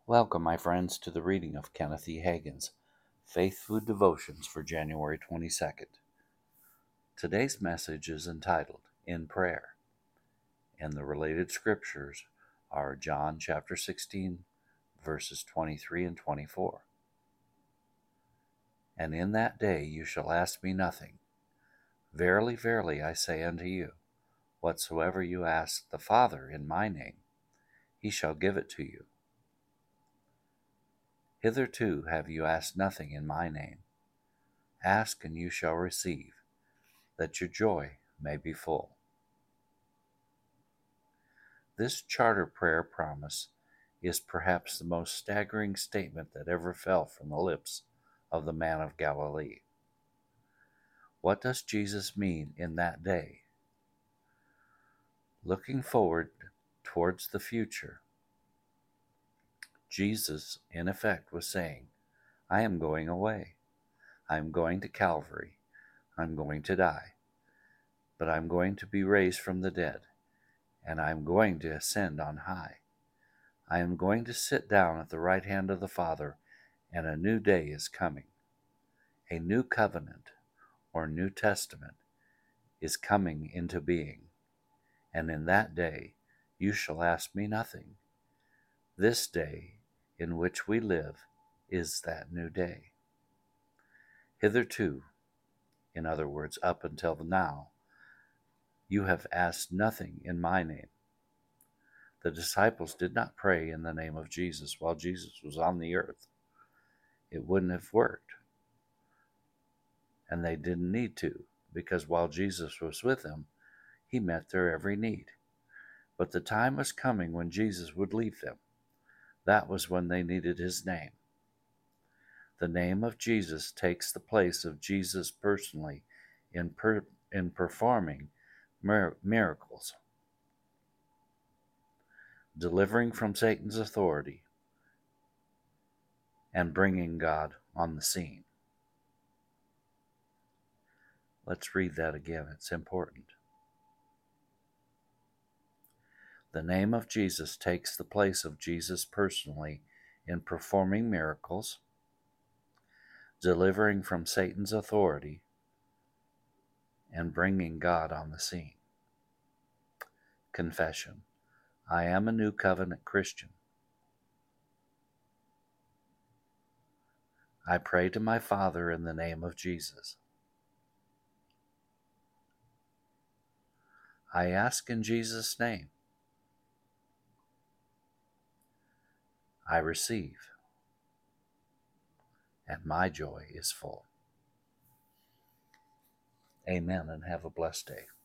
Welcome, my friends, to the reading of Kenneth E. Hagin's Faith Food Devotions for January 22nd. Today's message is entitled In Prayer, and the related scriptures are John chapter 16, verses 23 and 24. And in that day you shall ask me nothing. Verily, verily, I say unto you, whatsoever you ask the Father in my name, he shall give it to you. Hitherto have you asked nothing in my name. Ask, and you shall receive, that your joy may be full. This charter prayer promise is perhaps the most staggering statement that ever fell from the lips of the man of Galilee. What does Jesus mean in that day? Looking forward towards the future, Jesus, in effect, was saying, I am going away. I am going to Calvary. I'm going to die. But I'm going to be raised from the dead, and I am going to ascend on high. I am going to sit down at the right hand of the Father, and a new day is coming. A new covenant, or New Testament, is coming into being, and in that day you shall ask me nothing. This day in which we live is that new day. Hitherto, in other words, up until now, you have asked nothing in my name. The disciples did not pray in the name of Jesus while Jesus was on the earth. It wouldn't have worked. And they didn't need to, because while Jesus was with them, he met their every need. But the time was coming when Jesus would leave them. That was when they needed his name. The name of Jesus takes the place of Jesus personally in performing miracles, delivering from Satan's authority, and bringing God on the scene. Let's read that again. It's important. The name of Jesus takes the place of Jesus personally in performing miracles, delivering from Satan's authority, and bringing God on the scene. Confession. I am a New Covenant Christian. I pray to my Father in the name of Jesus. I ask in Jesus' name. I receive, and my joy is full. Amen, and have a blessed day.